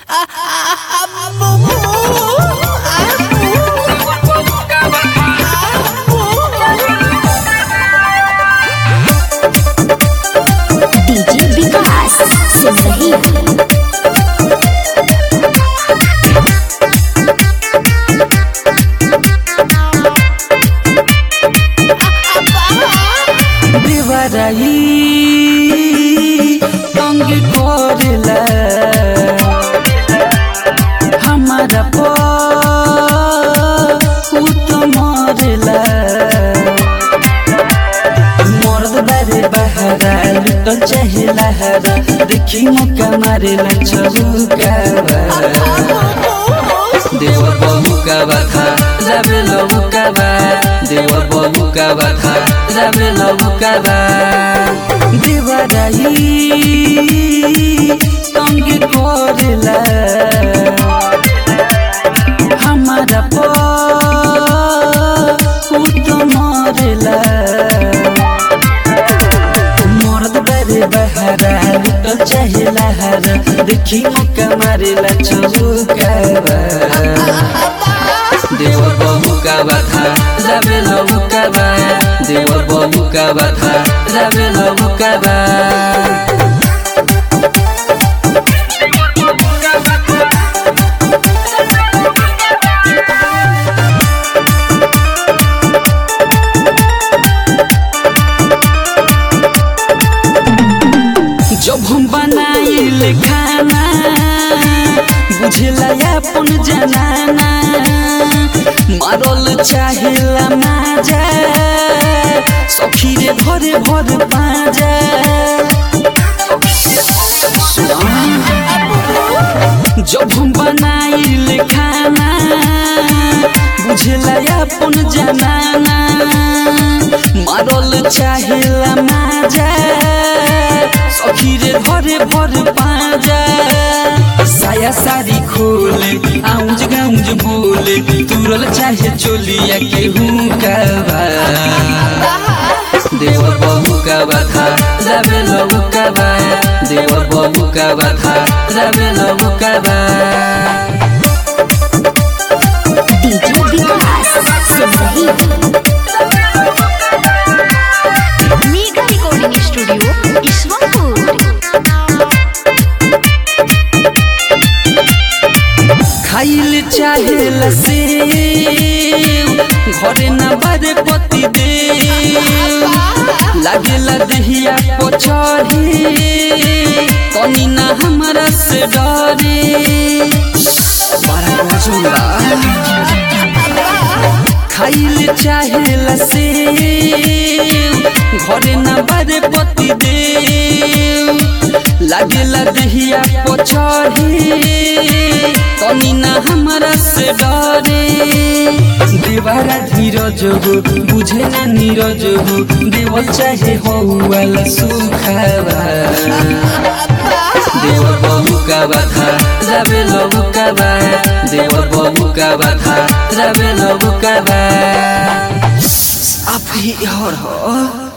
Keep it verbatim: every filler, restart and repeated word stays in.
DJ विकास सुन रही है। देवराई तंग करेला हमारा पुत मरेला मर्द बारे बहरा लुटल चाहे लहरा देखी मौका मारेला चौका देवर बहु का बाथा जामे लहू का बा देवर बहु का बाथा जामे लहू का बा देवराई तंग करेला हमारा पुत मरेला मर्द बारे बहरा लुटल चाहे लहरा देखी मौका मारेला चौका देवर बहु का बाथा जामे लहू का बा देवर बहु का बाथा जामे लहू का बा जब हम बनाइल खाना बुझला अपन जनाना मारल चाहेला माजा सखी रे भरे भर पाजा जब हम बनाइल खाना बुझला अपन जनाना मारल चाहेला माजा सखी रे भरे भर पाजा साया सारी खोले आउज गाउज बोले तुरल चाहे चोलिया के हुकाबा देवर बहु का बाथा जामे लहू का बा देवर बहु का बाथा जामे लहू का बा डीजे विकास सुन रही है। Mega recording studio Ishwarpur. खाइल चाहे लसे घरे न बारे पति दे लागेला दहिया पछाड़ी तनी ना हमरा से डरे बड़ा मजुला खाइल चाहे लसे घरे न बारे पति दे लागेला दहिया पछाड़ी तनी ना हमरा से डरे देवारा धीरज हो बुझे ना नीरज हो देवल चाहे हो वाला सुखावा देवर बहु का बाथा जामे लहू का बा देवर बहु का बाथा जामे लहू का बा आप ही और हो।